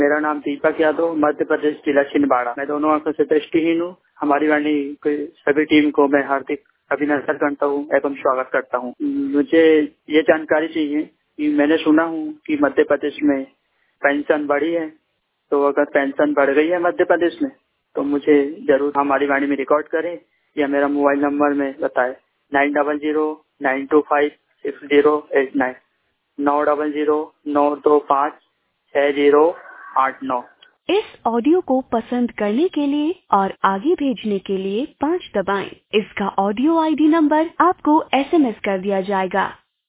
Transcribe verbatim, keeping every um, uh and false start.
मेरा नाम दीपक यादव, मध्य प्रदेश जिला छिंदवाड़ा। मैं दोनों आंखों से दृष्टिहीन हूँ। हमारी वाणी की सभी टीम को मैं हार्दिक अभिनंदन करता हूँ एवं स्वागत करता हूँ। मुझे ये जानकारी चाहिए कि मैंने सुना हूँ कि मध्य प्रदेश में पेंशन बढ़ी है, तो अगर पेंशन बढ़ गई है मध्य प्रदेश में तो मुझे जरूर हमारी वाणी में रिकॉर्ड करें या मेरा मोबाइल नंबर में बताए nine double zero nine two five six zero eight nine नौ डबल जीरो नौ दो पाँच छह जीरो आठ नौ। इस ऑडियो को पसंद करने के लिए और आगे भेजने के लिए पाँच दबाएं। इसका ऑडियो आईडी नंबर आपको एसएमएस कर दिया जाएगा।